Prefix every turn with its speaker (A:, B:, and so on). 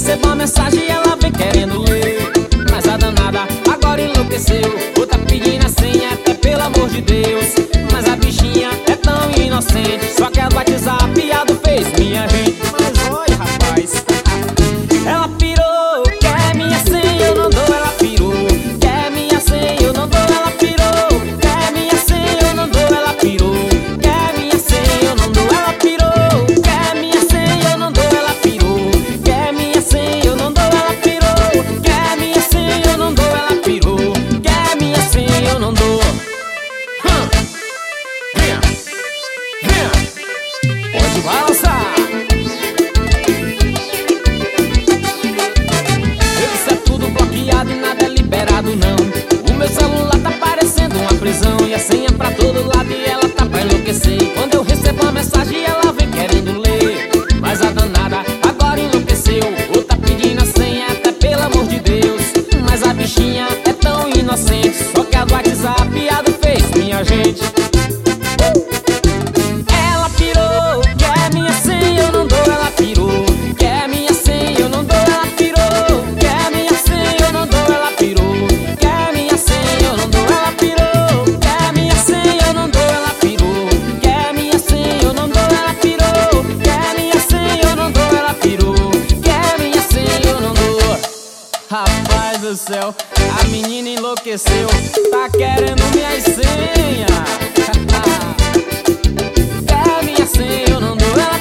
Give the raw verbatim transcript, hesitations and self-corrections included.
A: recebo uma mensagem e ela vem querendo ler, mas a danada agora enlouqueceu. Outra pedindo a senha, até pelo amor de Deus. Mas a bichinha é tão inocente, só quer do WhatsApp e a do Face, minha gente. Mas oi, rapaz, ela pirou, quer minha senha, eu não dou. Ela pirou, quer minha senha, eu não dou. Ela pirou, quer minha senha, eu não dou. Ela pirou, quer minha senha, eu não dou. Ela pirou, quer minha senha, eu não dou. Ela pirou, quer minha senha, eu não dou. Ela pirou, quer minha senha, eu não dou. Ela pirou, quer minha senha, eu não dou. Hum. Venha, venha, pode balançar. Isso é tudo bloqueado e nada é liberado não. O meu celular tá parecendo uma prisão, e a senha pra todo lado e ela tá pra enlouquecer. Quando eu recebo uma mensagem ela vem querendo ler, mas a danada agora enlouqueceu. Ou tá pedindo a senha, até pelo amor de Deus. Mas a bichinha é tão inocente, só que a do WhatsApp e a do Face, minha gente. Ela pirou, quer minha senha, eu não dou. Ela pirou, quer minha senha, eu não dou. Ela pirou, quer minha senha, eu não dou. Ela pirou, quer minha senha, eu não dou. Ela pirou, quer minha senha, eu não dou. Ela pirou, quer minha senha, eu não dou. Ela pirou, quer minha senha, eu não dou. Ela pirou, quer minha senha, eu não dou. Rapaz do céu, a menina enlouqueceu, tá querendo minha senha. Quer minha senha, eu não dou. Ela